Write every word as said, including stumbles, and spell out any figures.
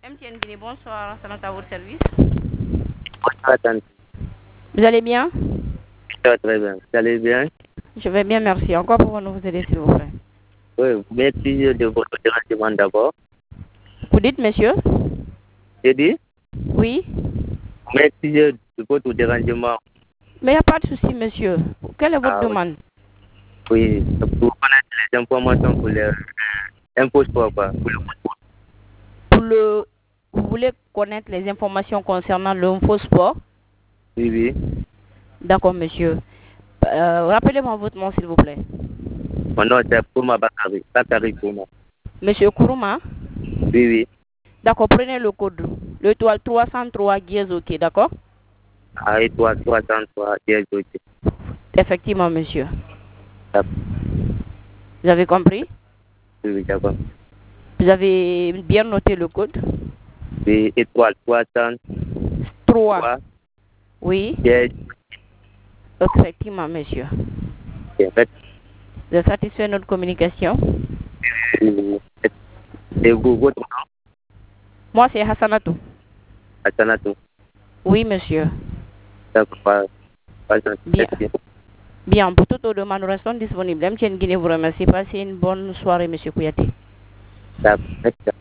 M T N Guinée, bonsoir, c'est à votre service. Bonsoir, tante. Vous allez bien? Ça va très bien. Vous allez bien? Je vais bien, merci. Encore pouvons-nous vous aider, s'il vous plaît? Oui, vous m'excusez de votre dérangement d'abord. Vous dites, monsieur? J'ai dit? Oui. Vous m'excusez de votre dérangement. Mais il n'y a pas de souci, monsieur. Quelle est votre Ah, demande? oui, pour connaître les informations pour les impôts sport, quoi, pour le football. Pour le... Vous voulez connaître les informations concernant le faux sport? Oui, oui. D'accord, monsieur. Euh, Rappelez-moi votre nom, s'il vous plaît. Mon nom, c'est Kouma Bakari. Bakari Kouma. Monsieur Kourouma? Oui, oui. D'accord, prenez le code. Le toile trois cent trois dièse, ok, d'accord? Ah, et toi, trois cent trois, dièse, ok. Effectivement, monsieur. D'accord. Vous avez compris? Oui, oui, d'accord. Vous avez bien noté le code? Oui, étoile trois cent trois. trois, Oui, dièse, effectivement, monsieur. ok. Merci. Vous êtes satisfait de notre communication? Oui, oui. Et vous, votre nom? Moi, c'est Hassanatou. Atanatou. Oui, monsieur. D'accord, pas, pas de Bien. merci. Bien, pour toutes nos demandes, nous restons disponibles. M T N Guinée vous remercie. Passez une bonne soirée, monsieur Kouyaté. D'accord, merci.